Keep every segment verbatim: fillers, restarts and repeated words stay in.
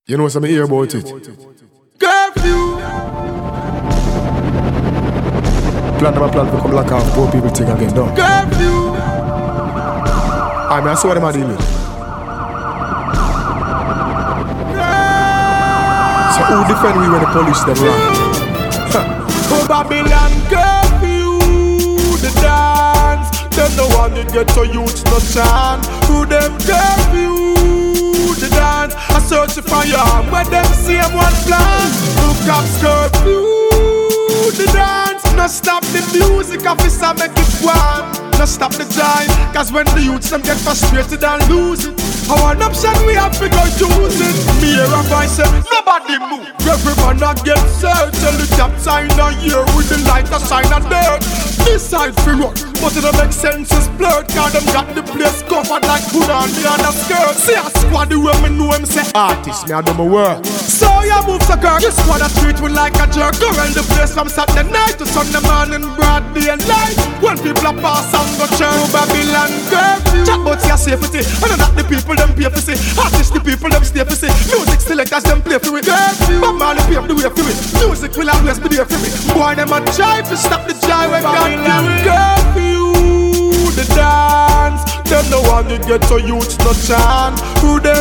You know something hear about it? Curfew. Plan them a plan to come lock off poor people thing again, no? Curfew. I mean, I saw them a deal with. So who defend we when the police them wrong? Oh, Babylon curfew, the dance. Them the one that get to youth no chance. Who them curfew, the dance. I search for you, where them same one plan. Who cops curfew, the dance. No stop the music, officer make it one. No stop the time, cause when the youths them get frustrated and lose it, our option we have to go use it. Me hear a voice say, nobody move. Every man a get searched. Tell the top sign a year with the light a shine a dirt. This side free road, but it don't make sense it's blurred. Cause them got the place covered like hood on me on a skirt. See a squad the way me know him say artist, me I do my work. So you move so girl, this squad a treat me like a jerk. Go around the place from Saturday night to Sunday morning, broad day and light. When people a pass and go church. Babylon curfew. Chat about your safety, and not the people them pay for see. Artists the people them stay for see. Music selectors them play for it. Curfew. But Marley pave the way for it. Music will always be there for me. Boy them a try to stop the jive when Babylon curfew. The dance, them the one that get to youth no chance. Who them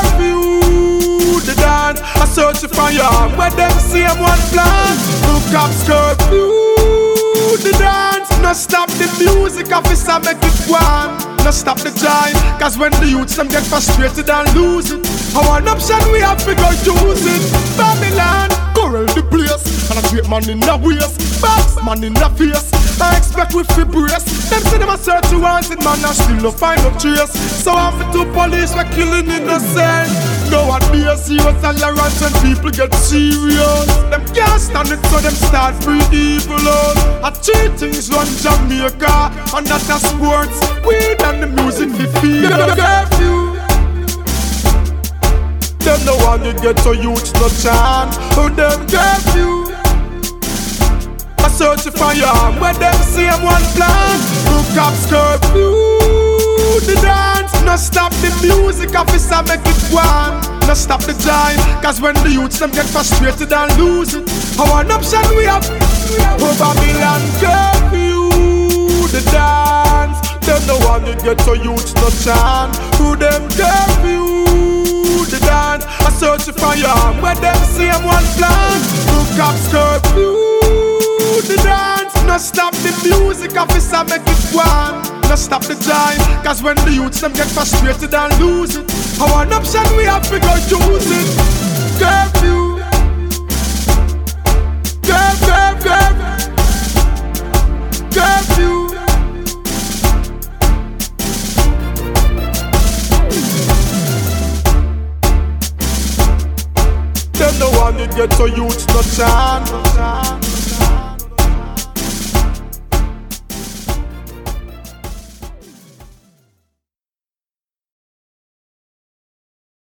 curfew? The dance, I search for you, where them same one plan. Who cops curfew? The dance, no stop the music, officer make it one. No stop the jive, cause when the youths them get frustrated and lose it, our option we have to go use it. Babylon, corral the place, and a great man in the waist, box man in the face. I expect we fi brace. Them say them a search you wanted, man, and still no find no trace. So I'm for two police, we're killing innocent. No one be a zero tolerance when people get serious. Them can't stand it, so them start free evil on. I cheat things run Jamaica, and that's a sports. Weed and the music fi feel. Curfew. Them the one that get to youth no chance. Oh, them curfew. I search for you, where them same one plan. Who cops curfew, the dance. No stop the music, officer make it one. No stop the jive, cause when the youths them get frustrated and lose it, our option we have. Oh, Babylon curfew, the dance. Them the one that get to youths no chance. Who them curfew, the dance. I search for you, where them same one plan. Who cops curfew, the dance. No stop the music, officer make it one. No stop the jive, cause when the youths them get frustrated and lose it, our option we have to go use it. Curfew. Curfew, curfew, curfew. Them the one that get to youths no chance.